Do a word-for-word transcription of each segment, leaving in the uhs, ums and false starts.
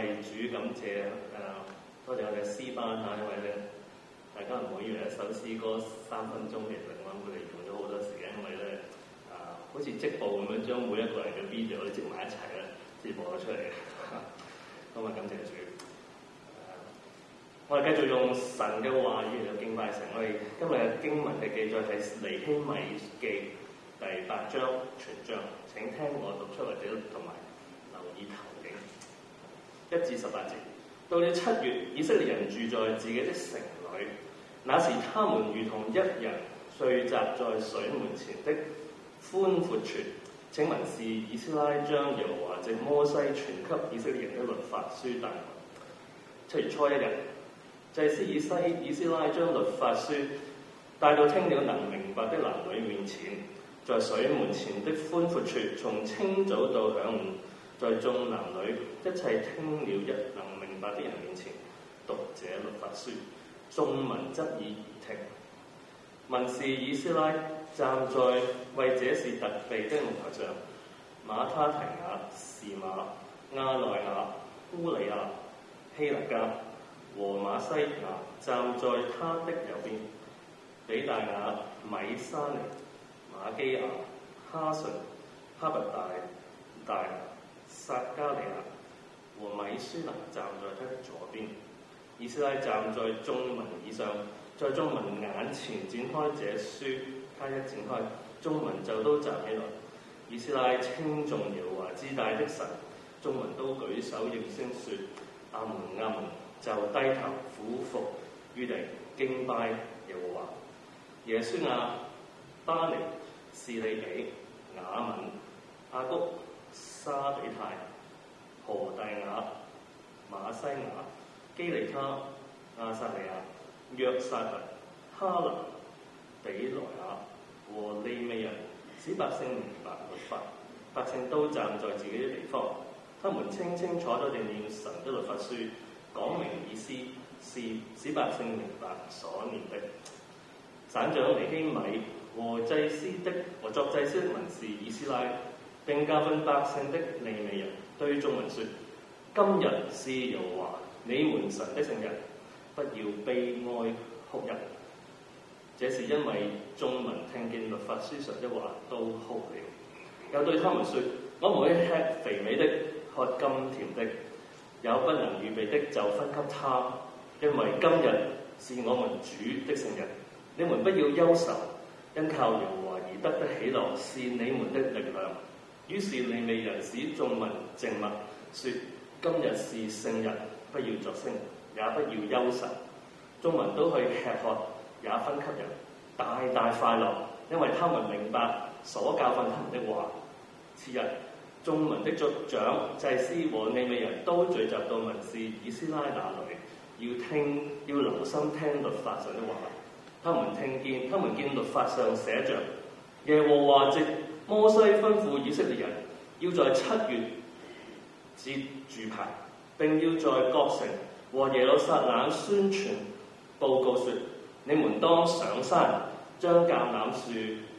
為主感謝誒、呃，多謝我哋詩班嚇，因為咧大家唔好以為一首詩歌三分鐘，其實我諗佢哋用咗好多時間，因為咧啊、呃，好似織布咁樣將每一個人嘅 video 都織埋一齊咧，先播咗出嚟嘅。咁啊，感謝主！呃、我哋繼續用神嘅話語嚟到敬拜神。我哋今日嘅經文嘅記載係尼希米記第八章全章，請聽我讀出或者同埋留意投影一至十八節。到了七月，以色列人住在自己的城裏，那時他們如同一人聚集在水門前的寬闊處。請問是以斯拉將耶和華藉摩西傳給以色列人的律法書帶來。七月初一日，祭司以西以斯拉將律法書帶到聽了能明白的男女面前，在水門前的寬闊處，從清早到晌午，在眾男女一切聽了一能明白的人面前讀這律法書，眾民側耳而聽。文士以斯拉站在為這事特備的木頭上，馬他提亞、士馬、亞內亞、烏利亞、希勒家和馬西亞站在他的右邊，比大雅、米沙尼、馬基亞、哈順、哈拔大、大、撒加利亞和米舒拿站在他的左邊。以斯拉站在眾民以上，在眾民眼前展開這書，他一展開，眾民就都站起來。以斯拉稱頌耶和華至大的神，眾民都舉手應聲說：阿門，阿門，就低頭俯伏於地敬拜耶和華。耶書亞、巴尼、士利比、雅敏、亞谷、沙比泰、何大雅、馬西亞、基利他、亞撒利亞、約撒弗、哈蘭、比萊亞和利未人，使百姓明白律法。百姓都站在自己的地方，他們清清楚楚地念神的律法書，講明意思，是使百姓明白所念的。省長尼希米和祭司的和作祭司的文士以斯拉，並教訓百姓的利未人，對眾民說：今日是耶和華你們神的聖日，不要悲哀哭泣。這是因為眾民聽見律法書上的話都哭了。又對他們說：我們會吃肥美的，喝甘甜的，有不能預備的就分給他，因為今日是我們主的聖日。你們不要憂愁，因靠耶和華而得的喜樂是你們的力量。於是利未人使眾民靜默，說：今日是聖日，不要作聲，也不要憂愁。眾民都去吃喝，也分給人，大大快樂，因為他們明白所教訓他們的話。次日，眾民的族長、祭司和利未人都聚集到文士以斯拉那裏，要聽，要留心聽律法上的話。他們聽見，他們見律法上寫着：耶和華藉摩西吩咐以色列人，要在七月節住棚，並要在各城和耶路撒冷宣傳報告說：你們當上山，將橄欖樹、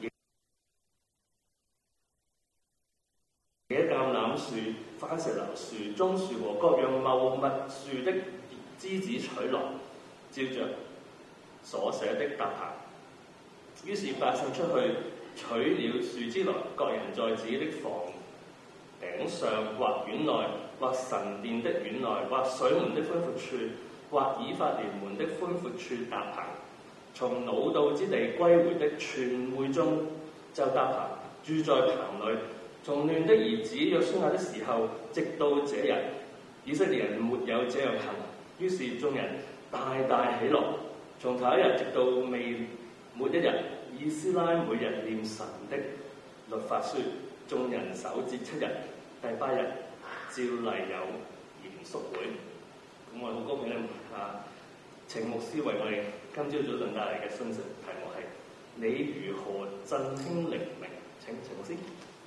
野橄欖樹、番石榴樹、棕樹和各樣茂密樹的枝子取來，照着所寫的搭棚。於是百姓出去取了樹枝來，各人在自己的房頂上或院內，或神殿的院內，或水門的寬闊處，或以法蓮門的寬闊處搭棚。從擄到之地歸回的全會眾就搭棚，住在棚裏。從嫩的兒子約書亞的時候，直到這日，以色列人沒有這樣行。於是眾人大大喜樂。從頭一日直到未末一日，以斯拉每日念神的律法書。眾人守節七日，第八日照例有嚴肅會。咁我好高興咧，啊，程牧師為我哋今朝早上帶嚟嘅信息題目係：你如何振興靈命？請程牧師。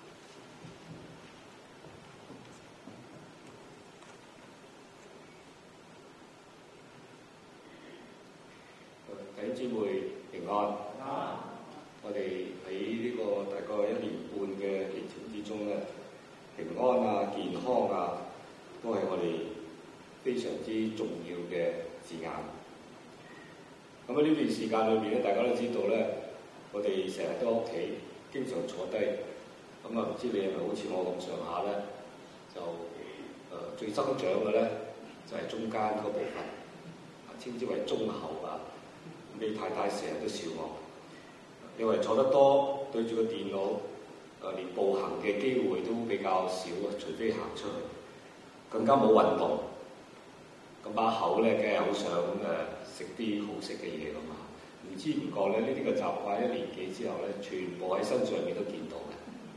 弟兄姊妹平安。啊、我哋喺呢個大概一年半嘅疫情之中咧，平安啊、健康啊，都係我哋非常之重要嘅字眼。咁喺呢段時間裏邊咧，大家都知道咧，我哋成日都喺屋企，經常坐低。咁啊，唔知你係咪好似我咁上下咧？就誒、呃、最增長嘅咧，就係、是、中間嗰部分，啊稱之為中後啊。你太太成日都笑我，因為坐得多對住個電腦，誒、呃、連步行嘅機會都比較少啊，除非行出去，更加冇運動。咁把口咧，梗係好想誒食啲好食嘅嘢㗎嘛。唔知唔覺咧，呢啲嘅習慣一年幾之後咧，全部喺身上面都見到嘅。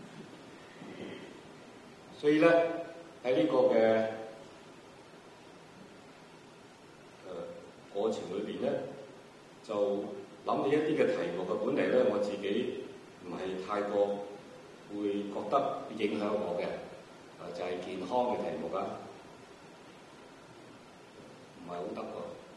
所以咧喺呢個嘅誒、呃、過程裏邊咧，就諗起一啲嘅題目嘅。本嚟咧我自己唔係太過會覺得影響我嘅，啊就係、是、健康嘅題目啊。唔係好得喎，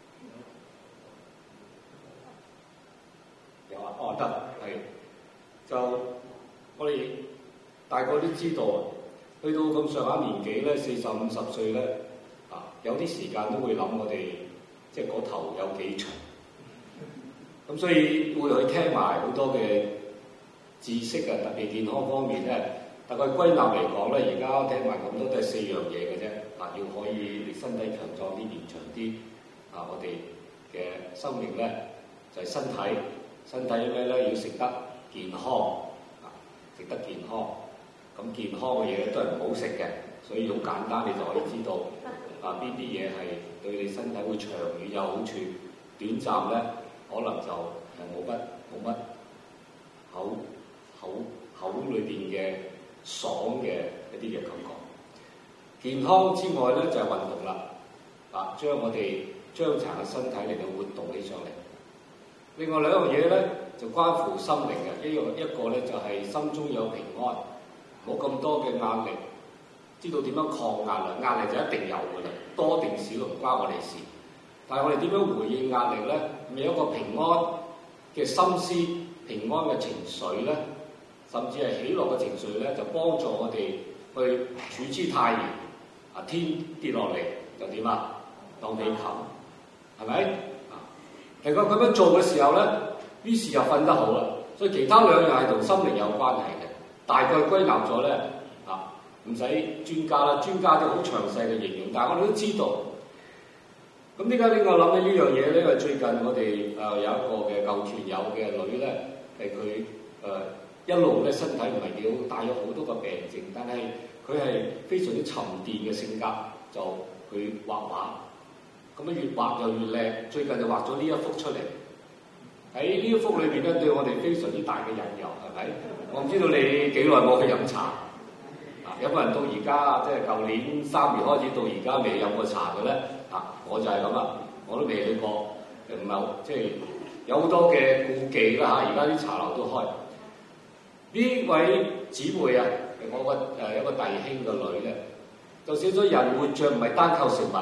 有啊，哦得，係，就我哋大概都知道，去到咁上下年紀咧，四十五十歲咧，啊有啲時間都會諗我哋即係個頭有幾長，咁所以會去聽埋好多嘅知識啊，特別健康方面咧，大概歸納嚟講咧，而家聽埋咁多都係四樣嘢嘅啫。啊！要可以你身體強壯啲、延長啲，啊！我哋嘅生命咧就係、是、身體，身體咩咧？要食得健康，啊！食得健康，咁健康嘅嘢都係唔好食嘅，所以好簡單，你就可以知道啊邊啲嘢係對你身體會長遠有好處，短暫咧可能就係冇乜冇乜口口口裏邊嘅爽嘅一啲嘅感覺。健康之外咧就係、是、運動啦，啊，將我哋將殘嘅身體嚟到活動起上嚟。另外兩樣嘢咧就關乎心靈嘅，一樣一個咧就係、是、心中有平安，冇咁多嘅壓力，知道點樣抗壓啦。壓力就一定有㗎啦，多定少都唔關我哋事。但係我哋點樣回應壓力咧？咪有一個平安嘅心思、平安嘅情緒咧，甚至係喜樂嘅情緒咧，就幫助我哋去處之泰然。啊！天跌落嚟就點啊？當被冚，係咪？啊！如果咁樣做嘅時候咧，於是就瞓得好啦。所以其他兩樣係同心靈有關係嘅。大概歸納咗咧，啊，唔使專家啦，專家都好詳細嘅形容，但係我哋都知道。咁點解呢個諗起呢樣嘢咧？因為最近我哋誒、呃、有一個嘅舊團友嘅女咧，係佢誒一路咧身體唔係幾好，帶咗好多個病症，但係佢係非常之沉澱嘅性格，就去畫畫，咁樣越畫就越靚。最近就畫咗呢一幅出嚟。喺呢一幅裏邊咧，對我哋非常之大嘅引誘，係咪？我唔知道你幾耐冇去飲茶，啊，有冇人到而家即係舊年三月開始到而家未飲過茶嘅咧？啊，我就係咁啦，我都未去過，誒唔係即係有好多嘅顧忌啦嚇。而家啲茶樓都開。呢位姊妹啊，我個誒有個弟兄個女咧，就寫咗人活着唔係單靠食物，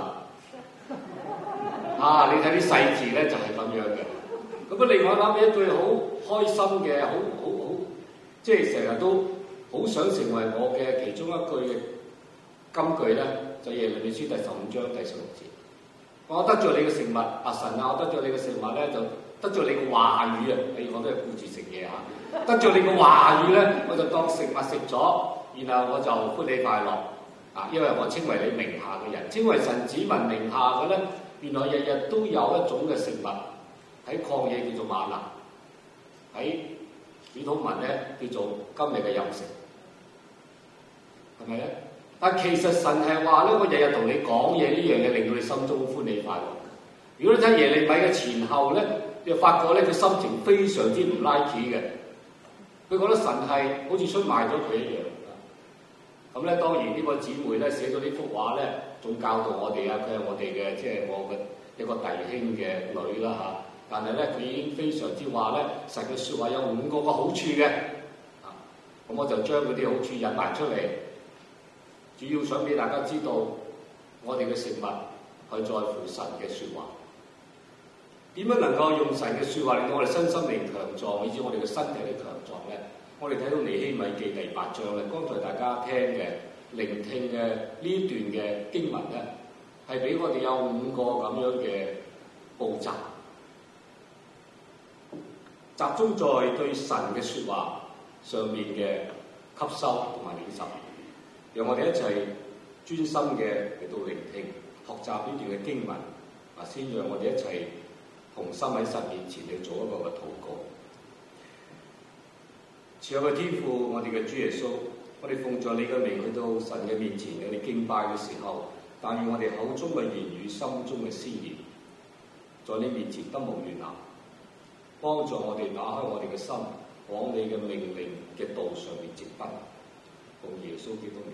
啊！你睇啲細字咧就係、是、咁樣嘅。咁啊，另外諗起一句好開心嘅，好好好，即係成日都好想成為我嘅其中一句嘅金句咧，就係耶利米書第十五章第十六節。我得咗你嘅食物，阿神啊！我得咗你嘅食物咧，就得咗你嘅話語啊！哎，我都係顧住食嘢嚇。得咗你嘅話語咧，我就當食物食咗，然後我就歡喜快樂啊！因為我稱為你名下嘅人，稱為神子民名下嘅咧，原來日日都有一種嘅食物喺曠野叫做嗎哪，喺主禱文咧叫做今日嘅飲食，係咪咧？但其實神係話咧，我日日同你講嘢，呢樣嘢令到你心中歡喜快樂。如果你睇耶利米嘅前後咧，你就發覺咧佢心情非常之唔 like 嘅。佢覺得神係好似出賣咗佢一樣。咁咧，當然呢個姊妹咧寫咗呢幅畫咧，仲教導我哋啊，佢係我哋嘅即係我嘅一個弟兄嘅女啦嚇。但係咧，佢已經非常之話咧，神嘅説話有五個個好處嘅。啊，咁我就將嗰啲好處引埋出嚟，主要想俾大家知道，我哋嘅食物係在乎神嘅説話。點樣能夠用神嘅説話令到我哋身心靈強壯，以至我哋嘅身體嘅強壯咧？我哋睇到尼希米記第八章咧，剛才大家聽嘅、聆聽嘅呢段嘅經文咧， 係俾我哋有五個咁樣嘅步驟，集中在對神嘅説話上面嘅吸收同埋領受，讓我哋一齊專心嘅嚟到聆聽、學習呢段嘅經文，啊，先讓我哋一齊同心喺神面前嚟做一個嘅禱告。慈愛嘅天父，我哋嘅主耶穌，我哋奉在你嘅名去到神嘅面前，我哋敬拜嘅時候，但願我哋口中嘅言語、心中嘅思念，在你面前得無亂流，幫助我哋打開我哋嘅心，往你嘅命令嘅道上面直奔。奉耶穌基督名。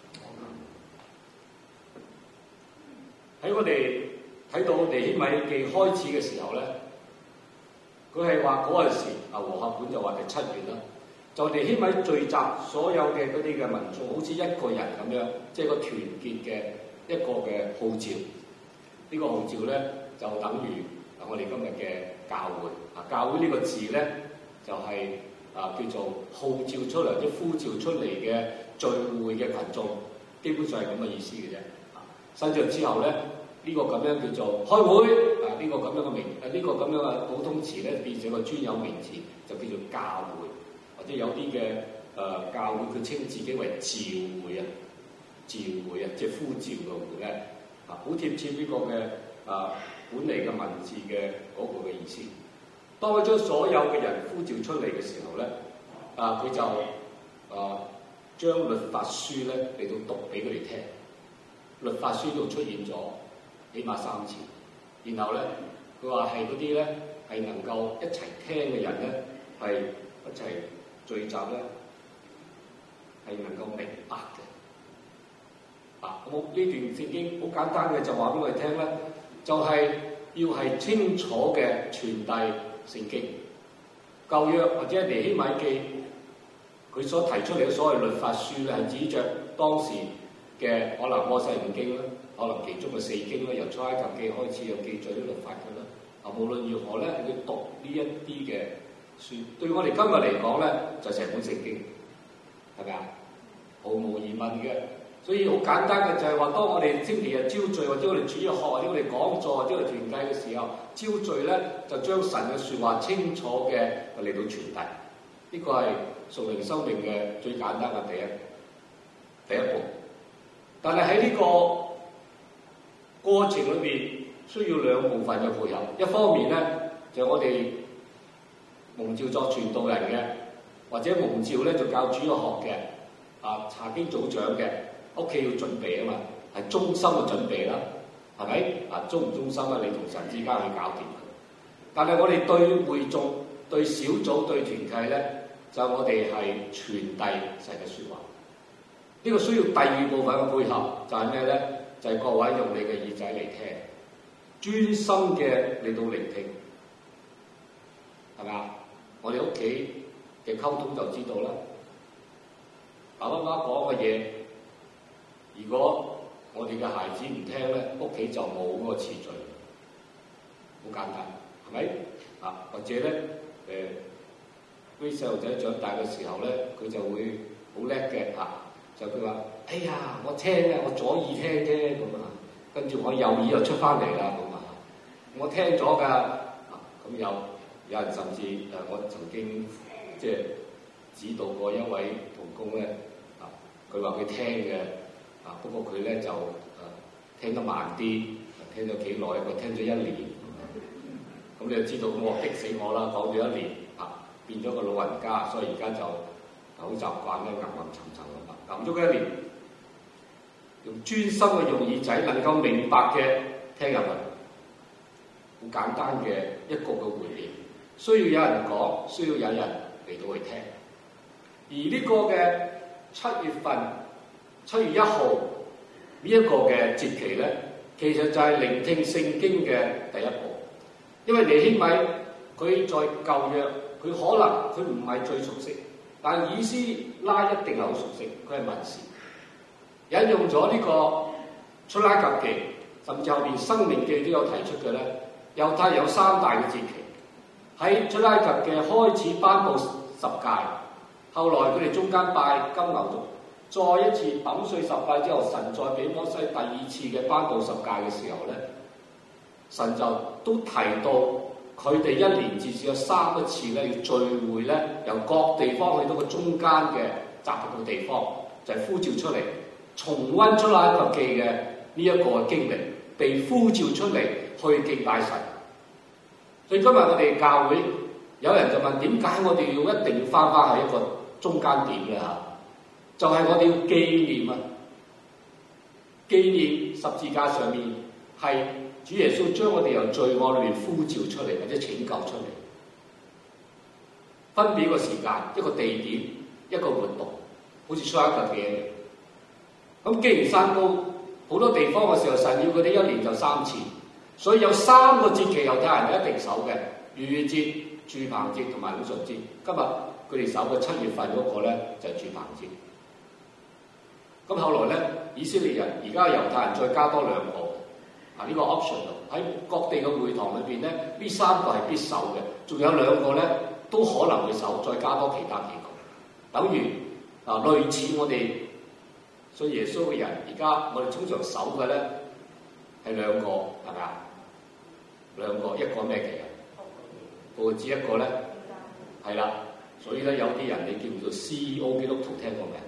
喺我哋睇到尼希米記開始嘅時候咧，佢係話嗰陣時啊，和合本就話第七月啦。就尼希米聚集所有嘅嗰啲嘅民眾，好似一個人咁樣，即係個團結嘅一個嘅號召。呢、這個號召咧，就等於啊我哋今日嘅教會啊，教會呢個字咧，就係、是、啊叫做號召出嚟，即係呼召出嚟嘅聚會嘅群眾，基本上係咁嘅意思嘅啫。啊，新約之後咧，呢、這個咁樣叫做開會啊，呢、這個咁樣嘅名啊，呢、這個咁樣嘅普通詞咧，變成個專有名詞，就叫做教會。或者有啲嘅誒教會，佢稱自己為召會啊，召會啊，即係呼召嘅會咧，啊，好貼切呢個嘅啊本嚟嘅文字嘅嗰個嘅意思。當佢將所有嘅人呼召出嚟嘅時候咧，啊，佢就啊將律法書咧嚟到讀俾佢哋聽。律法書度出現咗起碼三次，然後咧佢話係嗰啲咧係能夠一齊聽嘅人咧係一齊聚集咧係能夠明白嘅。啊，咁呢段聖經好簡單嘅就話俾我哋聽咧，就係、是、要係清楚嘅傳遞聖經。舊約或者尼希米記佢所提出嚟嘅所謂律法書咧，係指着當時嘅可能摩西五經啦，可能其中嘅四經啦，由出埃及記開始有記載啲律法嘅啦。啊，無論如何咧，係要讀呢一啲嘅書，對我哋今日嚟講咧，就成本聖經，係咪啊？毫無疑問嘅。所以好簡單嘅就係話，當我哋星期日朝聚，或者我哋主日學，或者我哋講座，或者我哋團契嘅時候，朝聚咧就將神嘅説話清楚嘅嚟到傳遞。呢、這個係屬靈生命嘅最簡單嘅第一第一步。但係喺呢個過程裏邊，需要兩部分嘅配合。一方面咧，就係、我哋蒙召作傳道人嘅，或者蒙召咧就教主日學嘅，啊查經組長嘅，屋企要準備啊嘛，係忠心嘅準備啦，係咪？啊忠唔忠心啊？你同神之間去搞掂佢。但係我哋對會眾、對小組、對團契咧，就我哋係傳遞神嘅説話。呢、這個需要第二部分嘅配合，就係咩咧？就係、是、各位用你嘅耳仔嚟聽，專心嘅嚟到聆聽，係咪啊？我哋屋企嘅溝通就知道啦。爸爸媽媽講嘅嘢，如果我哋嘅孩子唔聽咧，屋企就冇嗰個次序，好簡單，係咪？啊，或者咧，誒啲細路仔長大嘅時候咧，佢就會好叻嘅嚇，就佢話：哎呀，我聽咧，我左耳聽啫咁啊，跟住我右耳又出翻嚟啦咁啊，我聽咗㗎，咁有有人甚至誒，我曾經即係指導過一位同工咧，啊，佢話佢聽嘅，啊，不過佢咧就誒、啊、聽得慢啲，聽咗幾耐，佢聽咗一年，咁你就知道咁我激死我啦，講咗一年，啊，變咗個老人家，所以而家就好習慣咧，吟吟沉沉咁啊，吟咗佢一年，用專心嘅用耳仔能夠明白嘅聽入去，好簡單嘅一個個回應，需要有人講，需要有人嚟到去聽。而呢個嘅七月份，七月一號呢一個嘅節期咧，其實就係聆聽聖經嘅第一步。因為尼希米佢在舊約，佢可能佢唔係最熟悉，但以斯拉一定係好熟悉，佢係文士。引用咗呢個出埃及記，甚至後邊申命記都有提出嘅咧。猶太有三大嘅節期，喺出埃及嘅開始頒布十誡，後來佢哋中間拜金牛犢， 再一次抌碎十誡之後，神再俾摩西第二次嘅頒布十誡嘅時候咧，神就都提到佢哋一年至少有三一次咧要聚會咧，由各地方去到個中間嘅集合嘅地方，就係、是、呼召出嚟，重溫出埃及記嘅呢一個嘅經歷，被呼召出嚟去敬拜神。所以今日我哋教會有人就問：點解我哋要一定要翻返喺一個中間點咧？嚇，就係、是、我哋要紀念啊！紀念十字架上面係主耶穌將我哋由罪惡裏面呼召出嚟，或者拯救出嚟。分別一個時間、一個地點、一個活動，好似出埃及記一樣。咁既然山高好多地方嘅時候，神要佢哋一年就三次，所以有三個節期猶太人一定守嘅：逾越節、住棚節同埋五旬節。今日佢哋守嘅七月份嗰個咧就係住棚節。咁後來咧，以色列人而家猶太人再加多兩個啊，呢個 optional 喺各地嘅會堂裏邊咧，呢三個係必守嘅，仲有兩個咧都可能會守，再加多其他幾個，等於啊類似我哋信耶穌嘅人，而家我哋通常守嘅咧係兩個，係咪啊？兩個，一個咩期啊？報紙一個咧，係啦，所以咧有啲人你叫做 C E O 基督徒聽過未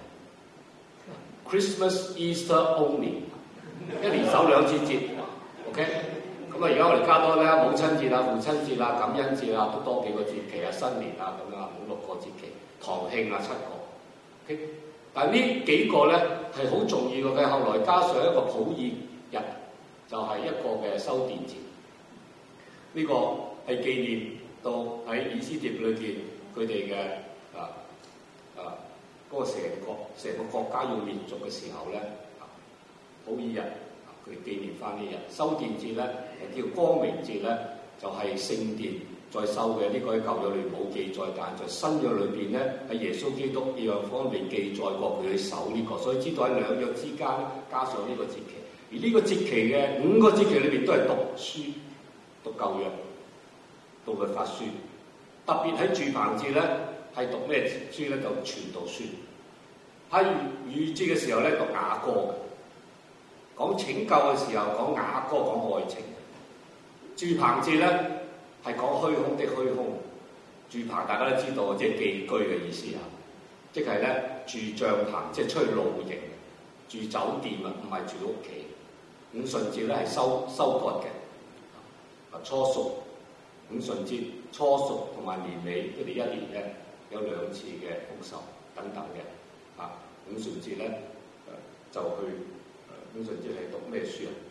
？Christmas Easter only， 一年守兩次節 ，OK？ 咁啊，而家我哋加多咧母親節啊、父親節啊、感恩節啊，都多幾個節期啊、新年啊咁樣，五六個節期，堂慶啊七個 ，OK？ 但係呢幾個咧係好重要嘅，後來加上一個普爾日，就係、是、一個嘅修殿節。呢、這個係紀念到喺以斯帖裏邊佢哋嘅啊啊嗰個成個成個國家要滅族嘅時候咧，普爾日佢紀念翻呢日。修殿節咧係叫光明節咧，就係、是、聖殿再修嘅。呢、這個喺舊約裏冇記載，但係在新約裏邊咧喺耶穌基督呢樣方面記載過佢去守呢、這個，所以知道喺兩約之間加上呢個節期。而呢個節期嘅五個節期裏邊都係讀書。讀舊約，讀律法書，特別喺住棚節咧，係讀咩書咧？就傳道書。喺逾越節嘅時候咧，讀雅歌，講拯救嘅時候講雅歌，講愛情。住棚節咧係講虛空的虛空。住棚大家都知道，即係寄居嘅意思啊，即係咧住帳棚，即係出去露營，住酒店啊，唔係住屋企。五旬節咧係收收割嘅。初熟、五旬節、初熟同埋年尾，佢哋一年咧有兩次嘅豐收等等嘅。啊，五旬節咧誒就去誒、呃、五旬節係讀咩書啊？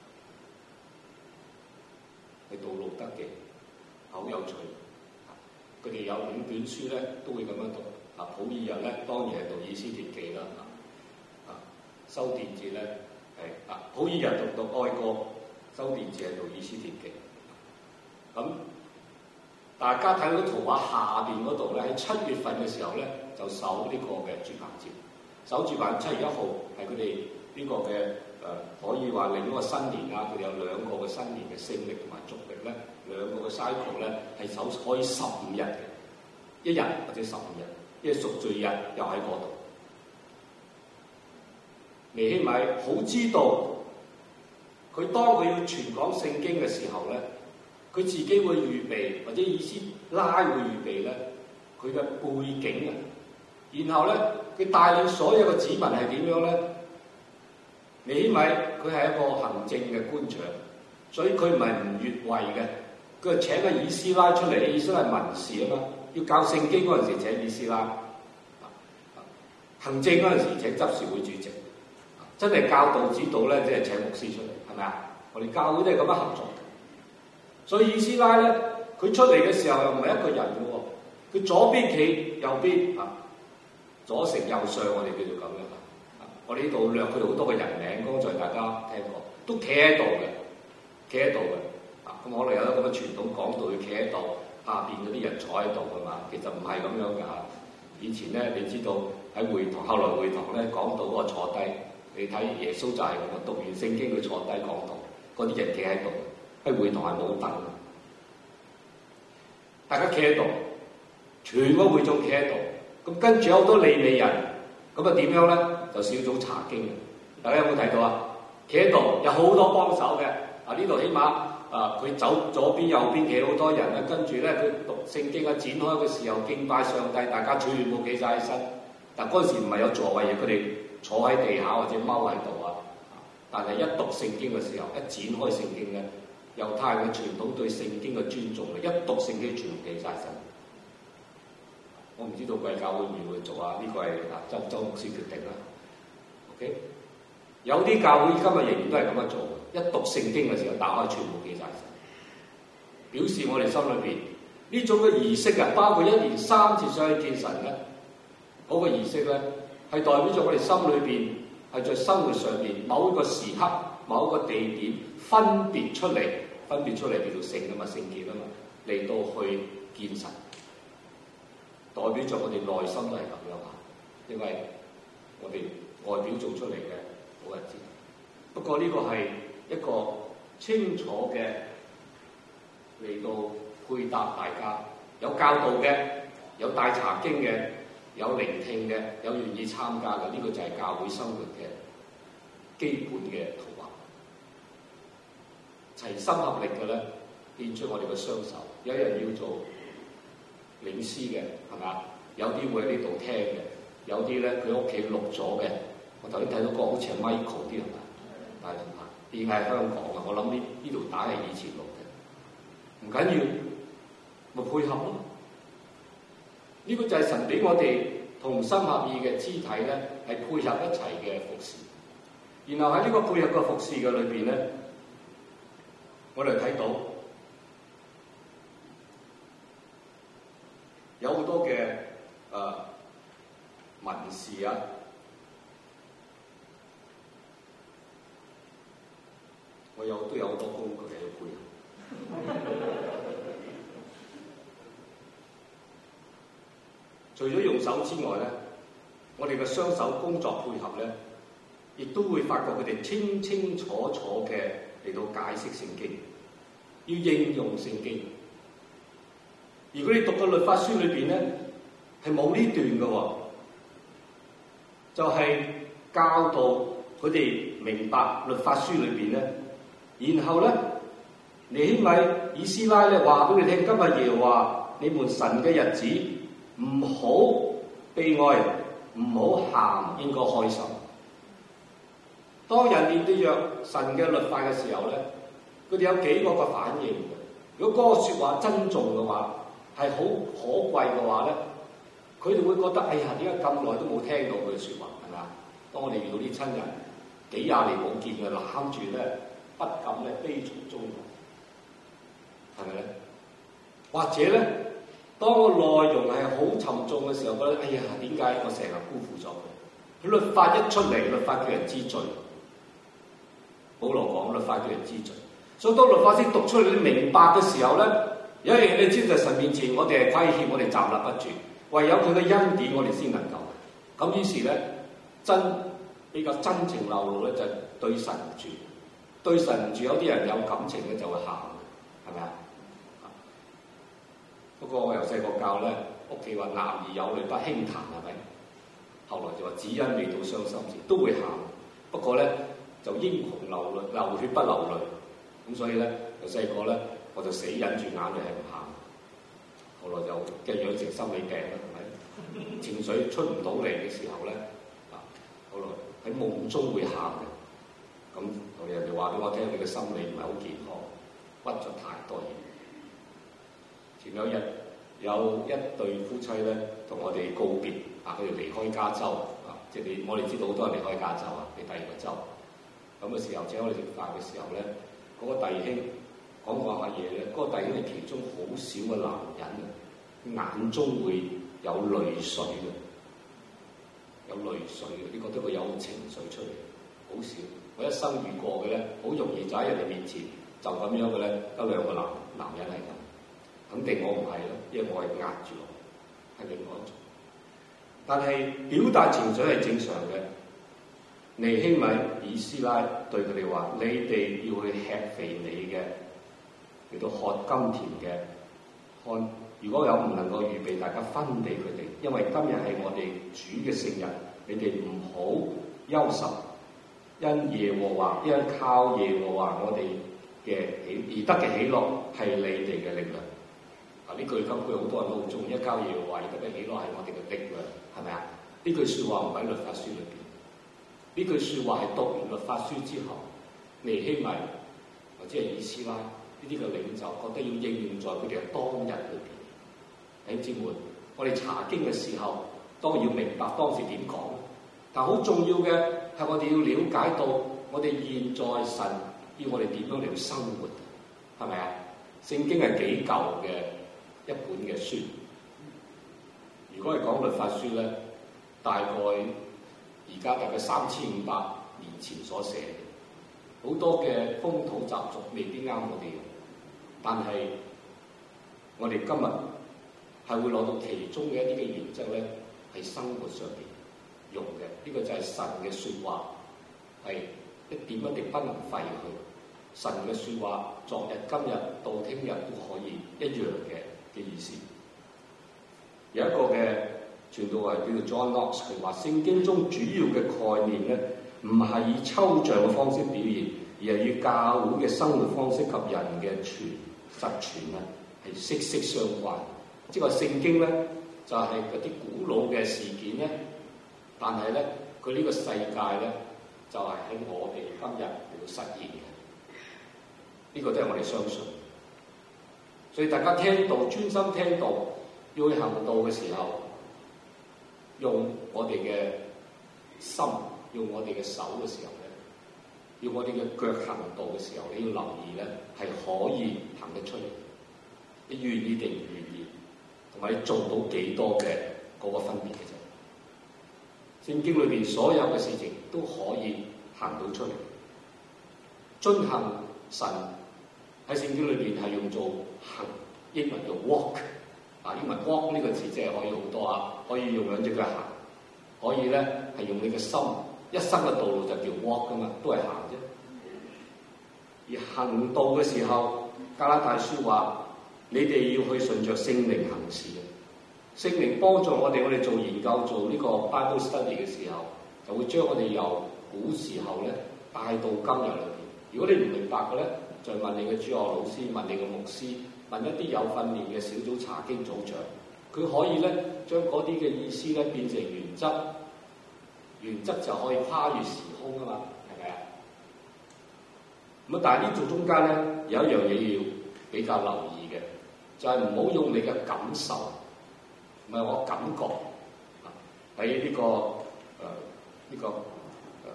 係讀路德記，好有趣。佢哋有五卷書咧，都會咁樣讀。啊，普爾日咧當然係讀以斯帖記啦。啊，修殿節咧係啊，普爾日讀讀哀歌，修殿節係讀以斯帖記。咁大家睇到圖畫下邊嗰度咧，喺七月份嘅時候咧，就守呢個嘅住棚節。守住棚七月一號係佢哋呢個嘅誒、呃，可以話另一個新年啦。佢哋有兩個嘅新年嘅聖歷同埋族歷咧，兩個嘅 cycle 咧係守可以十五日嘅，一日或者十五日，因為贖罪日又喺嗰度。尼希米好知道，佢當佢要傳講聖經嘅時候咧。佢自己會預備，或者以斯拉會預備咧，佢嘅背景啊。然後咧，佢帶領所有嘅子民係點樣咧？尼希米佢係一個行政嘅官長，所以佢唔係唔越位嘅。佢係請個以斯拉出嚟，以斯拉係文士啊嘛，要教聖經嗰陣時請以斯拉，行政嗰陣時請執事會主席，真係教導指導咧，即係請牧師出嚟，係咪啊？我哋教會都係咁樣合作。所以以斯拉咧，佢出嚟嘅時候又唔係一個人嘅喎，佢左邊企右邊啊，左丞右相，我哋叫做咁樣啊。我哋呢度略佢好多嘅人名，剛才大家聽過，都企喺度嘅，企喺度嘅啊。咁可能有得咁嘅傳統講道，佢企喺度，下邊嗰啲人坐喺度係嘛？其實唔係咁樣㗎。以前咧，你知道喺會堂，後來會堂咧講道嗰個坐低，你睇耶穌就係咁啊，讀完聖經佢坐低講道，嗰啲人企喺度。喺會堂係冇凳，大家企喺度，全個會眾企喺度。咁跟住有好多利未人，咁啊點樣咧？ 就小組查經嘅。大家有冇睇到啊？企喺度有好多幫手嘅。啊，呢度起碼啊，佢走左邊右邊企好多人咧，跟住咧佢讀聖經啊，展開嘅時候敬拜上帝，大家全部企晒起身。但嗰陣時唔係有座位嘅，佢哋坐喺地下或者踎喺度啊。但係一讀聖經嘅時候，一展開聖經咧，猶太嘅傳統對聖經嘅尊重咧，一讀聖經全部企晒身。我唔知道貴教會唔會做啊？呢、這個係啊周周牧師決定啦。OK， 有啲教會今日仍然都係咁樣做。一讀聖經嘅時候，打開全部企晒身，表示我哋心裏邊呢種嘅儀式啊，包括一年三次上去見神咧，嗰、那個儀式咧，係代表咗我哋心裏邊係在生活上邊某一個時刻、某一個地點分別出嚟，分別出嚟叫做聖啊嘛、聖潔啊嘛，嚟到去見神，代表咗我哋內心都係咁樣啊，因為我哋外表做出嚟嘅冇人知。不過呢個係一個清楚嘅嚟到配搭大家，有教導嘅，有帶查經嘅，有聆聽嘅，有願意參加嘅，呢、這個就係教會生活嘅基本嘅圖畫。齊心合力嘅咧，獻出我哋嘅雙手。有人要做領詩嘅，係咪啊？有啲會喺呢度聽嘅，有啲咧佢屋企錄咗嘅。我頭先睇到個好似係 Michael 啲人啊，但係變係香港啊！我諗呢呢度打係以前錄嘅，唔緊要，咪配合咯。呢、這個就係神俾我哋同心合意嘅肢體咧，係配合一齊嘅服侍。然後喺呢個配合嘅服侍嘅裏邊咧，我哋睇到有好多嘅誒、呃、文士啊。我有都有好多工具喺度配合，除咗用手之外咧，我哋嘅雙手工作配合咧，亦都會發覺佢哋清清楚楚嘅嚟到解釋聖經，要應用聖經。如果你讀嘅律法書裏邊咧，係冇呢段嘅喎，就係、是、教導佢哋明白律法書裏邊咧。然後咧，尼希米、以斯拉咧話俾你聽，今日耶和華你們神嘅日子，唔好悲哀，唔好喊，應該開心。當人面對着神嘅律法嘅時候咧，佢哋有幾個嘅反應。如果嗰個説話珍重嘅話，係好可貴嘅話咧，佢哋會覺得：哎呀，點解咁耐都冇聽到佢嘅説話？係咪啊？當我哋遇到啲親人幾廿年冇見嘅，攬住咧。不敢咧悲從中來，係咪咧？或者咧，當個內容係好沉重嘅時候，覺得哎呀，點解我成日辜負咗佢？佢律法一出嚟，律法叫人知罪。保羅講律法叫人知罪，所以當律法先讀出嚟，你明白嘅時候咧，有一樣嘢你知道，神面前我哋係虧欠，我哋站立不住，唯有佢嘅恩典，我哋先能夠。咁於是咧，真比較真情流露咧，就係對神唔住。對神唔住，有啲人有感情嘅就會喊，係咪啊？不過我由細個教咧，屋企話男兒有淚不輕彈，係咪？後來就話只因未到傷心時都會喊，不過咧就英雄流淚流血不流淚，咁所以咧由細個咧我就死忍住眼淚係唔喊，後來就嘅養成心理病啦，係咪？情緒出唔到嚟嘅時候咧，啊，後來喺夢中會喊嘅。咁同人哋話俾我聽，你嘅心理唔係好健康，屈咗太多嘢。前兩日有一對夫妻咧，同我哋告別啊，佢哋離開加州啊，即係你我哋知道好多人離開加州啊，去第二個州。咁嘅時候請我哋食飯嘅時候咧，嗰、那個弟兄講過下嘢咧，嗰、那個弟兄係其中好少嘅男人，眼中會有淚水嘅，有淚水嘅，你覺得佢有情緒出嚟，好少。我一生遇過嘅咧，好容易就喺人哋面前就咁樣嘅咧，得兩個男男人係咁，肯定我唔係咯，因為我係壓住我，係另外一種。但係表達情緒係正常嘅。尼希米、以斯拉對佢哋話：你哋要去吃肥美嘅，嚟到喝甘甜嘅。看，如果有唔能夠預備，大家分俾佢哋，因為今日係我哋主嘅聖日，你哋唔好憂愁，因耶和華，因靠耶和華我哋嘅喜而得嘅喜樂係你哋嘅力量。啊！呢句金句好多人都好中意，一靠耶和華而得嘅喜樂係我哋嘅力量，係咪啊？呢句説話唔喺律法書裏邊，呢句説話係讀完律法書之後，尼希米或者係以斯拉呢啲嘅領袖覺得要應用在佢哋嘅當日裏邊。弟兄姊妹，我哋查經嘅時候當然要明白當時點講，但好重要嘅係我哋要了解到我哋現在神要我哋點樣嚟去生活，係咪啊？聖經係幾舊嘅一本嘅書，如果係講律法書咧，大概而家大概三千五百年前所寫嘅，好多嘅風土習俗未必啱我哋用，但係我哋今日係會攞到其中嘅一啲嘅原則咧，喺生活上面用嘅。呢、這個就係神嘅説話，係一點一滴不能廢去。神嘅説話，昨日、今日到聽日都可以一樣嘅嘅意思。有一個嘅傳道係叫做 John Knox，佢話聖經中主要嘅概念咧，唔係以抽象嘅方式表現，而係與教會嘅生活方式及人嘅傳實傳啊，係息息相關。即係話聖經咧，就係嗰啲古老嘅事件咧，但係咧，佢呢個世界咧，就係、是、喺我哋今日嚟到實現嘅。呢、這個都係我哋相信。所以大家聽道，專心聽道，要去行道嘅時候，用我哋嘅心，用我哋嘅手嘅時候咧，用我哋嘅腳行道嘅時候，你要留意咧，係可以行得出嚟。你願意定唔願意？同埋你做到幾多嘅嗰個分別嘅啫。聖經裏邊所有嘅事情都可以行到出嚟，遵行神喺聖經裏邊係用做行，英文叫 walk。啊，英文 walk 呢個字即係可以好多啊，可以用兩隻腳行，可以咧係用你嘅心，一生嘅道路就叫 walk 噶嘛，都係行啫。而行道嘅時候，加拉太書話：你哋要去順着聖靈行事嘅。聖靈幫助我哋，我哋做研究做呢個 Bible study 嘅時候，就會將我哋由古時候咧帶到今日裏邊。如果你唔明白嘅咧，就問你嘅主學老師，問你嘅牧師，問一啲有訓練嘅小組查經組長，佢可以咧將嗰啲嘅意思咧變成原則，原則就可以跨越時空啊嘛，係咪啊？咁啊，但係呢做中間咧有一樣嘢要比較留意嘅，就係唔好用你嘅感受，唔係我感覺啊喺呢個誒呢、呃這個誒。呃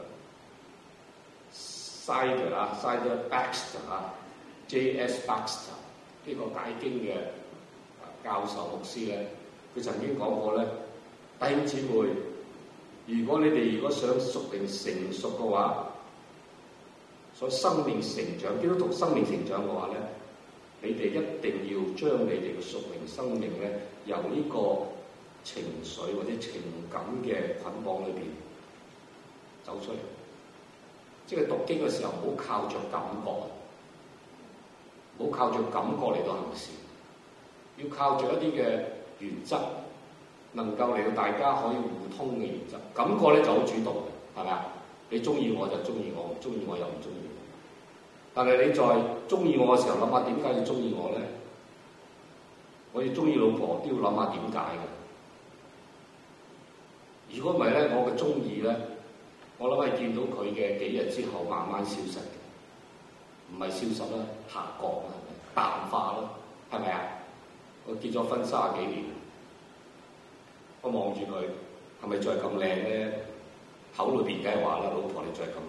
Sider 啊 ，Sider Baxter 啊 ，J S Baxter 呢個解經嘅教授牧師咧，佢曾經講過咧，弟兄姊妹，如果你哋如果想屬靈成熟嘅話，所以生命成長，基督徒生命成長嘅話咧，你哋一定要將你哋嘅屬靈生命咧，由呢個情緒或者情感嘅捆綁裏邊走出嚟。即係讀經嘅時候，唔好靠着感覺，唔好靠着感覺嚟到行事，要靠着一啲嘅原則，能夠令到大家可以互通嘅原則。感覺咧就好主動，係咪啊？你中意我就中意我，唔中意我又唔中意我。但係你在中意我嘅時候，諗下點解要中意我咧？我要中意老婆都要諗下點解嘅。如果唔係咧，我嘅中意咧。我諗係見到佢嘅幾日之後慢慢消失嘅，唔係消失啦，下降啦，淡化啦，係咪啊？我結咗婚三十幾年，我望住佢，係咪再咁靚咧？口裏邊梗係話啦，老婆你再咁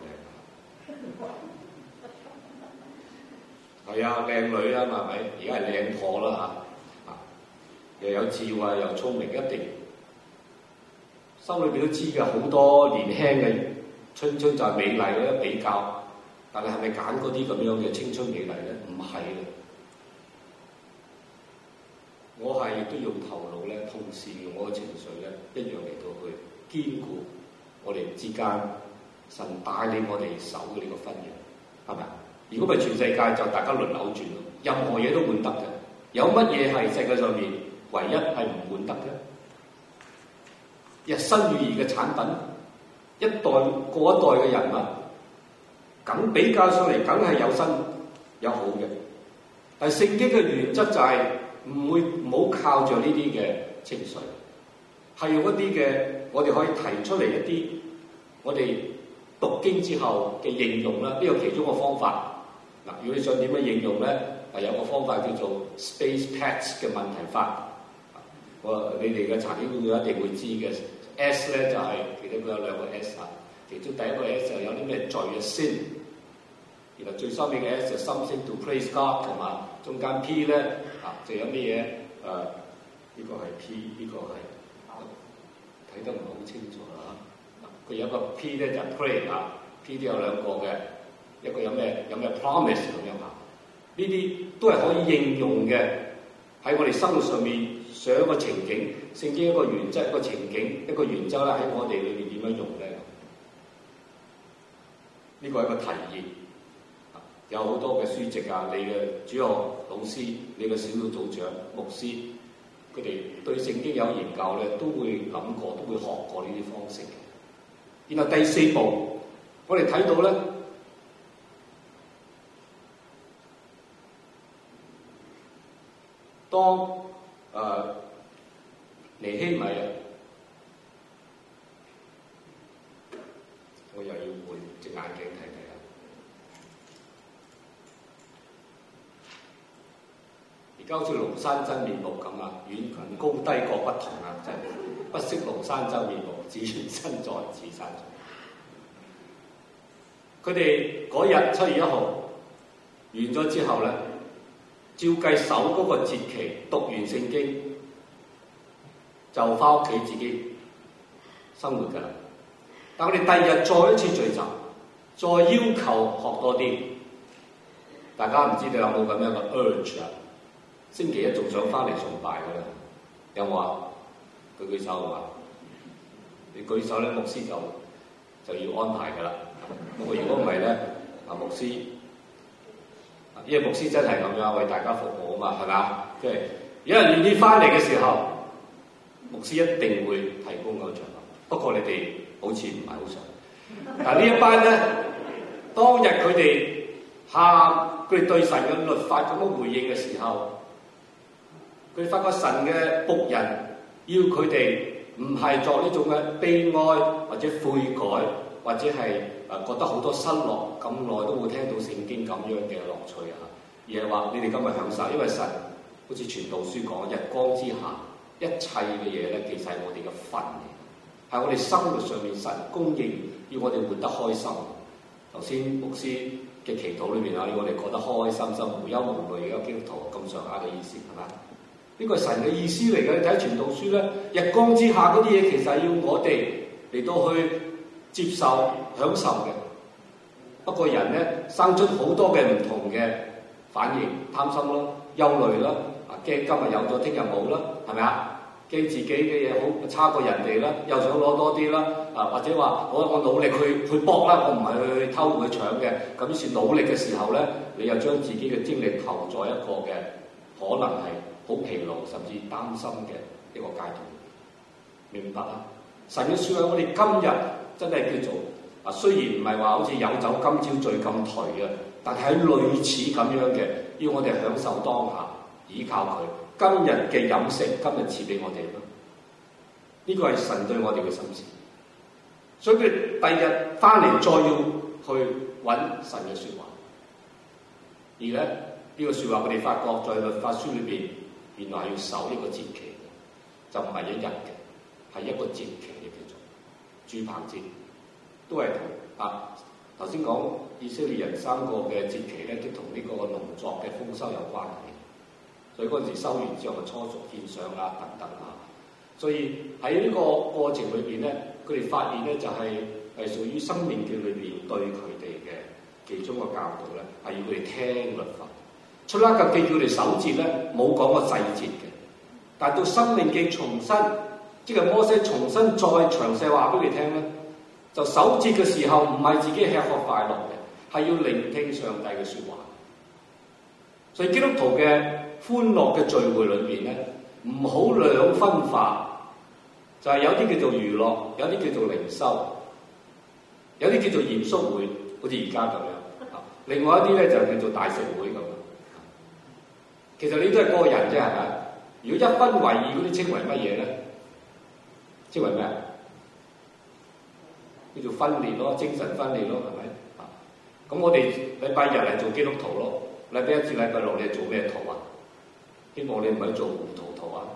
靚，係啊，靚女啊嘛，係咪？而家係靚婆啦嚇，啊，又有智慧又聰明，一定心裏邊都知嘅，好多年輕嘅。青春就係美麗嘅一比較，但係係咪揀嗰啲咁樣嘅青春美麗咧？唔係嘅，我係亦都用頭腦咧，同時用我嘅情緒咧，一樣嚟到去堅固我哋之間神帶領我哋守嘅呢個婚約，係咪？如果唔係全世界就大家輪流轉咯，任何嘢都換得嘅，有乜嘢係世界上面唯一係唔換得嘅？日新月異嘅產品。 一代過一代嘅人物，梗比較上嚟梗係有新有好嘅。但係聖經嘅原則就係唔會唔好靠著呢啲嘅情緒，係用一啲嘅我哋可以提出嚟一啲我哋讀經之後嘅應用啦。呢個其中個方法嗱，如果你想點樣應用咧，係有個方法叫做 Space Pets 嘅問題法。我你哋嘅查經會一定會知嘅。S 咧就係、是、其實佢有兩個 S 啊，其中第一個 S 就有啲咩罪嘅 sin， 然後最收尾嘅 S 就 something to praise God， 同埋中間 P 咧啊就有咩嘢？誒、呃、呢、這個係 P， 呢個係睇得唔係好清楚啦嚇。佢有個 P 咧就係 pray 啊 ，P 都有兩個嘅，一個有咩有咩 promise 咁樣嚇。呢啲都係可以應用嘅喺我哋生活上面。上一個情景，聖經一個原則，一個情景，一個原則咧喺我哋裏邊點樣用咧？呢個係一個提議，有好多嘅書籍啊，你嘅主學老師、你嘅小組組長、牧師，佢哋對聖經有研究咧，都會諗過，都會學過呢啲方式嘅。然後第四步，我哋睇到咧，當誒、呃、尼希米啊，我又要換隻眼鏡睇睇啊！而家好似廬山真面目咁啊，遠近高低各不同啊！真係不識廬山真面目，只緣身在此山中。佢哋嗰日七月一號完咗之後咧，照計守嗰個節期，讀完聖經就翻屋企自己生活㗎啦。但我哋第二日再一次聚集，再要求學多啲。大家唔知道有冇咁樣嘅 urge 啊？星期一仲想翻嚟崇拜㗎啦，有冇啊？舉舉手啊！你舉手咧，牧師就就要安排㗎啦。不過如果唔係咧，啊牧師。因為牧師真係咁樣為大家服務啊嘛，係咪啊？即係有人願意翻嚟嘅時候，牧師一定會提供嗰個場合。不過你哋好似唔係好想。嗱呢一班咧，當日佢哋喊，佢哋對神嘅律法咁樣回應嘅時候，佢哋發覺神嘅僕人要佢哋唔係作呢種嘅悲哀或者悔改，或者係誒覺得好多失落，咁耐都冇聽到聖經咁樣嘅樂趣啊！而係話你哋今日享受，因為神好似傳道書講，日光之下一切嘅嘢咧，其實係我哋嘅份嚟，係我哋生活上面神供應，要我哋活得開心。頭先牧師嘅祈禱裏面啊，要我哋過得開開心心、無憂無慮嘅基督徒咁上下嘅意思係嘛？呢個係神嘅意思嚟嘅。你睇傳道書咧，日光之下嗰啲嘢，其實係要我哋嚟到去接受、享受嘅。不過人咧生出好多嘅唔同嘅反應，貪心啦、憂慮啦，啊驚今日有咗，聽日冇啦，係咪啊？驚自己嘅嘢好差過人哋啦，又想攞多啲啦，啊或者話我我努力去去搏啦，我唔係去偷去搶嘅。咁於是努力嘅時候咧，你又將自己嘅精力投在一個嘅可能係好疲勞甚至擔心嘅一個階段。明白啊？神嘅説話，我哋今日真係叫做啊，雖然唔係話好似有酒今朝醉咁頹嘅，但係類似咁樣嘅，要我哋享受當下，依靠佢。今日嘅飲食，今日賜俾我哋咯。呢個係神對我哋嘅心思，所以佢第二日翻嚟再要去揾神嘅説話。而咧呢、呢個説話，我哋發覺在律法書裏邊，原來係要守一個節期嘅，就唔係一日嘅，係一個節期嘅叫做住棚節，都係同啊頭先講以色列人三個嘅節期咧，都同呢個農作嘅豐收有關係。所以嗰陣時收完之後，咪初熟獻上啊等等啊。所以喺呢個過程裏邊咧，佢哋發現咧就係係屬於申命記裏邊對佢哋嘅其中個教導咧，係要佢哋聽律法。出埃及記叫佢哋守節咧，冇講過細節嘅。但係到申命記重新，即係摩西重新再詳細話俾佢哋聽咧，就守節嘅時候唔係自己吃喝快樂嘅，係要聆聽上帝嘅説話。所以基督徒嘅歡樂嘅聚會裏邊咧，唔好兩分化，就係、是、有啲叫做娛樂，有啲叫做靈修。 有啲叫做嚴肅會，好似而家咁樣。另外一啲咧就叫做大食會咁。其實你都係個人啫，係咪？如果一分為二嗰啲稱為乜嘢咧？稱為咩？叫做分裂咯，精神分裂咯，係咪？啊，咁我哋禮拜日係做基督徒咯，禮拜一至禮拜六你係做咩徒啊？希望你唔係做糊塗徒啊！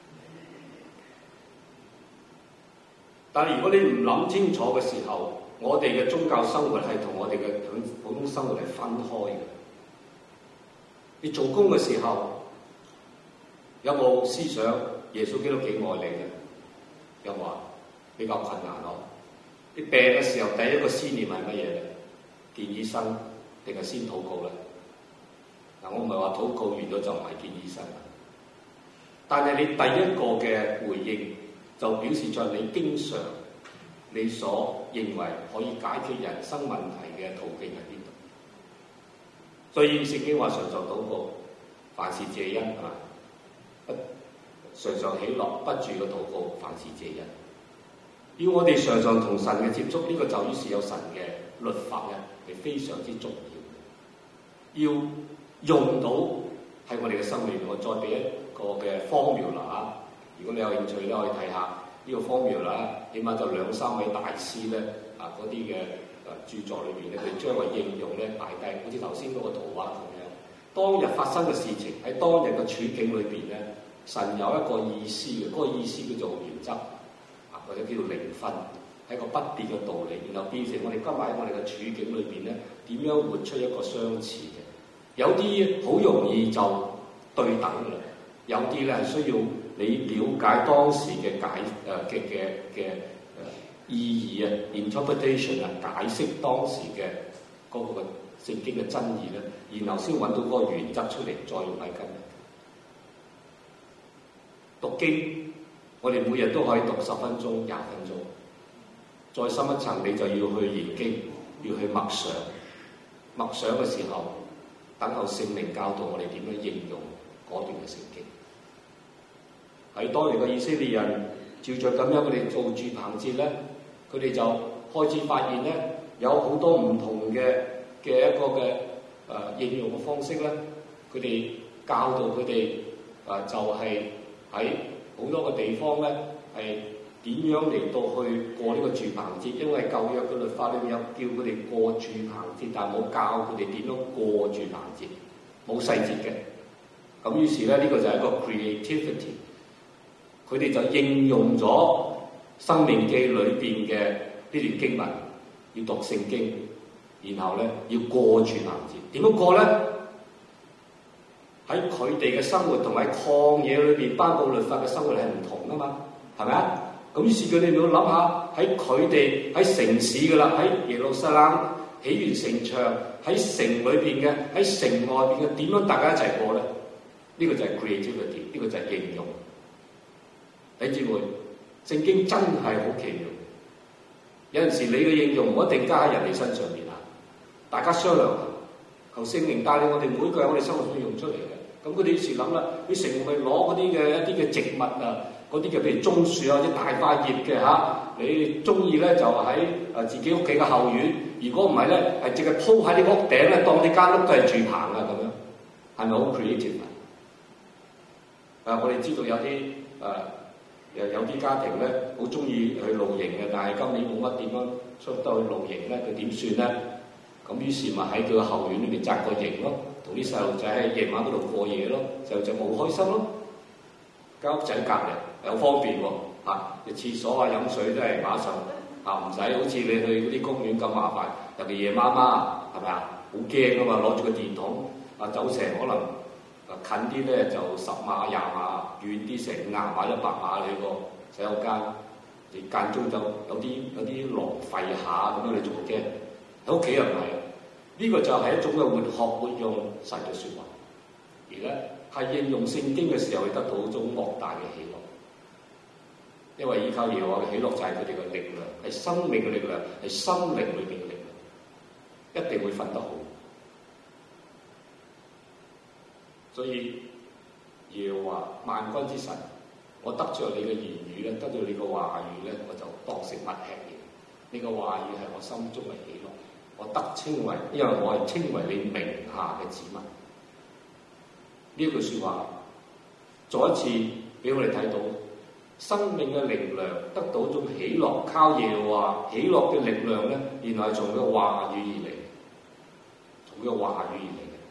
但係如果你唔諗清楚嘅時候，我哋嘅宗教生活係同我哋嘅普通生活係分開嘅。你做工嘅時候有冇思想耶穌基督幾愛你嘅？有冇啊？比較困難咯。你病嘅時候，第一個思念係乜嘢咧？見醫生定係先禱告咧？嗱，我唔係話禱告完咗就唔係見醫生，但係你第一個嘅回應就表示咗你經常你所認為可以解決人生問題嘅途徑喺邊度？所以聖經話常常禱告，凡事謝恩，係嘛？不常常喜樂，不住嘅禱告，凡事謝恩。要我哋常常同神嘅接觸，呢、這個就於是有神嘅律法咧，係非常之重要。要用到喺我哋嘅生命，我再俾一個嘅 formula 啊！如果你有興趣咧，可以睇下呢個 formula，起碼就兩三位大師咧啊嗰啲嘅誒著作裏邊咧，佢將個應用咧擺低，好似頭先嗰個圖畫咁樣。當日發生嘅事情喺當日嘅處境裏邊咧，神有一個意思嘅，嗰、那個意思叫做原則啊，或者叫做靈訓，係一個不變嘅道理，然後變成我哋今日喺我哋嘅處境裏邊咧，點樣活出一個相似嘅。有啲好容易就對等嘅，有啲咧係需要你了解當時嘅解誒嘅嘅嘅誒意義啊 interpretation 啊，解釋當時嘅嗰個聖經嘅真義咧，然後先揾到嗰個原則出嚟，再用喺根。讀經，我哋每日都可以讀十分鐘、廿分鐘，再深一層你就要去研經，要去默想，默想嘅時候。等候聖靈教導我哋點樣應用嗰段嘅聖經。喺當年嘅以色列人，照着咁樣佢哋做住棚節咧，佢哋就開始發現咧，有好多唔同嘅嘅一個嘅誒、呃、應用嘅方式咧。佢哋教導佢哋誒就係喺好多個地方咧，係點樣嚟到去過呢個住棚節？因為舊約嘅律法裏面有叫佢哋過住棚節，但係冇教佢哋點樣過住棚節，冇細節嘅。咁於是咧，呢、這個就係一個 creativity。佢哋就應用咗《申命記》裏邊嘅呢段經文，要讀聖經，然後咧要過住棚節。點樣過咧？喺佢哋嘅生活同喺曠野裏邊頒布律法嘅生活係唔同噶嘛？係咪啊？咁於是佢哋要諗下喺佢哋喺城市噶啦，喺耶路撒冷起完城牆，喺城裏邊嘅，喺城外邊嘅，點樣大家一齊過咧？呢、這個就係 creativity，呢個就係應用。弟兄姊妹，聖經真係好奇妙。有陣時你嘅應用唔一定加喺人哋身上邊啊，大家商量下，求聖靈帶領我哋每個人喺我哋生活中用出嚟嘅。咁佢哋於是諗啦，啲城咪攞嗰啲嘅一啲嘅植物啊。嗰啲嘅譬如棕樹啊，或者大塊葉嘅嚇，你中意咧就喺誒自己屋企嘅後院。如果唔係咧，係淨係鋪喺你屋頂咧，當你間屋都係住棚啊咁樣，係咪好 creative 啊？誒，我哋知道有啲誒誒有啲家庭咧，好中意去露營嘅，但係今年冇乜點樣出得去露營咧，佢點算咧？咁於是咪喺佢個後院裏邊紮個營咯，同啲細路仔喺夜晚嗰度過夜咯，細路仔好開心咯，間屋仔隔離。又方便喎，嚇、啊！嘅廁所啊、飲水都係馬上嚇，唔使好似你去嗰啲公園咁麻煩。尤其夜媽媽係咪啊？好驚啊嘛，攞住個電筒啊，走成可能啊近啲咧就十碼廿碼，遠啲成廿碼一百碼你個洗手間，你間中就有啲有啲浪費下咁樣，你仲驚？喺屋企又唔係啊？呢、這個就係一種嘅活學活用神嘅説話，而咧係應用聖經嘅時候，會得到一種莫大嘅喜樂。因為依靠耶和華嘅喜樂就係佢哋嘅力量，係生命嘅力量，係心靈裏邊嘅力量，一定會瞓得好。所以耶和華萬軍之神，我得著你嘅言語咧，得著你嘅話語咧，我就當食物吃了。 你嘅話語係我心中嘅喜樂，我得稱為，因為我係稱為你名下嘅子民。呢句説話再一次俾我哋睇到生命嘅力量得到一種喜樂，靠耶和華喜樂嘅力量咧，原來係從佢嘅話語而嚟，從佢嘅話語而嚟嘅。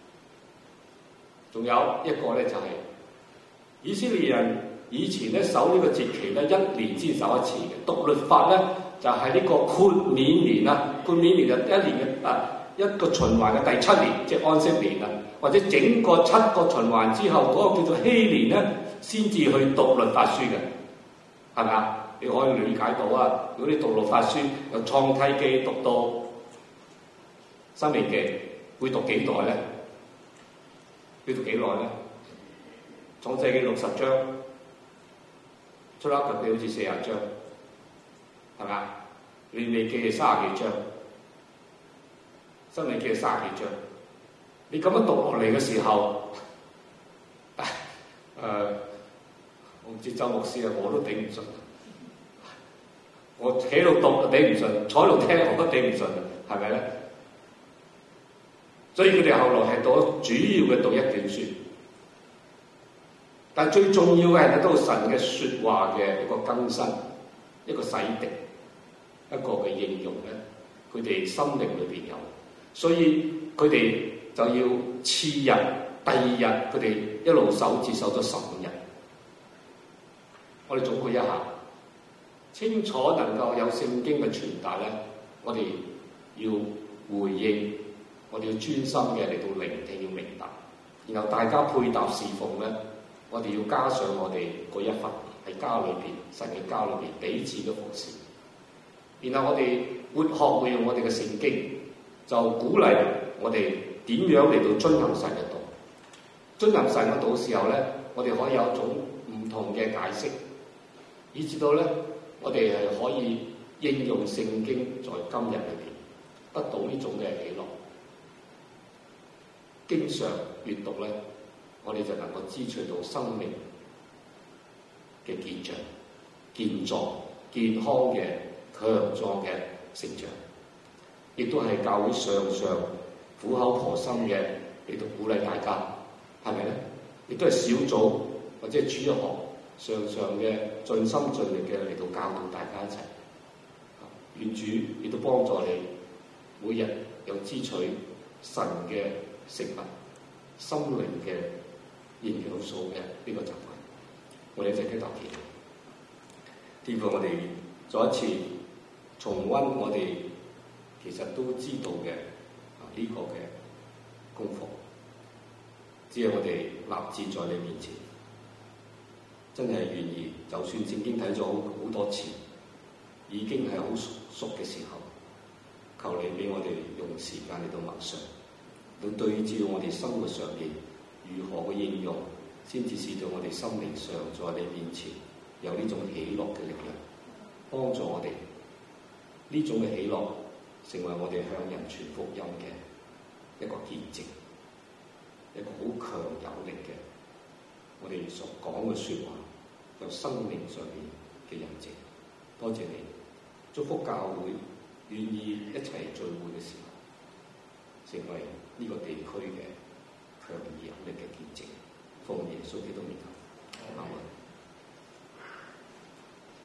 仲有一個咧就係、是、以色列人以前咧守呢個節期咧，一年先守一次嘅。讀律法咧就係、是、呢個豁免年啦，豁免年就一年嘅啊一個循環嘅第七年，即係安息年啦，或者整個七個循環之後嗰、那個叫做禧年咧，先至去讀律法書嘅，係咪啊？你可以理解到啊！如果你讀律法書由創世記讀到申命記，會讀幾耐咧？要讀幾耐咧？創世記六十章，出埃及記好似四十章，係咪啊？利未記係三十幾章，申命記係三十幾章。你咁樣讀落嚟嘅時候，誒、呃，我唔知周牧師啊，我都頂唔順。我企喺度讀都頂唔順，坐喺度聽我都頂唔順，係咪咧？所以佢哋後來係讀主要嘅讀一卷書，但係最重要嘅係睇到神嘅説話嘅一個更新、一個洗滌、一個嘅應用咧，佢哋心靈裏邊有，所以佢哋就要次日、第二日，佢哋一路守至守咗十五日。我哋總括一下，清楚能夠有聖經嘅傳達咧，我哋要回應，我哋要專心嘅嚟到聆聽，要明白，然後大家配搭侍奉咧，我哋要加上我哋嗰一份喺家裏邊，神嘅家裏邊彼此嘅服侍。然後我哋活學會用我哋嘅聖經，就鼓勵我哋點樣嚟到遵行神嘅道。遵行神嘅道嘅時候咧，我哋可以有一種唔同嘅解釋，以至到咧，我哋係可以應用聖經在今日裏邊，得到呢種嘅喜樂。經常閱讀咧，我哋就能夠支取到生命嘅健長、健壯、健康嘅強壯嘅成長，亦都係教會常常苦口婆心嘅嚟到鼓勵大家，係咪咧？亦都係小組或者係主日學常常嘅盡心盡力嘅嚟到教導大家一齊。願主亦都幫助你每日有支取神嘅食物、心靈嘅營養素嘅呢個習慣。我哋一齊祈禱。天父，我哋再一次重溫我哋其實都知道嘅啊呢個嘅功課，只係我哋立志在你面前，真係願意，就算聖經睇咗好好多次，已經係好熟熟嘅時候，求你俾我哋用時間嚟到默想，到對照我哋生活上邊如何嘅應用，先至使到我哋心靈上在你面前有呢種喜樂嘅力量，幫助我哋呢種嘅喜樂成為我哋向人傳福音嘅一個見證，一個好強有力嘅我哋所講嘅説話，有生命上面嘅印證。多謝你，祝福教會願意一齊聚會嘅時候，成為呢個地區嘅強而有力嘅見證。奉耶穌基督名求，阿門。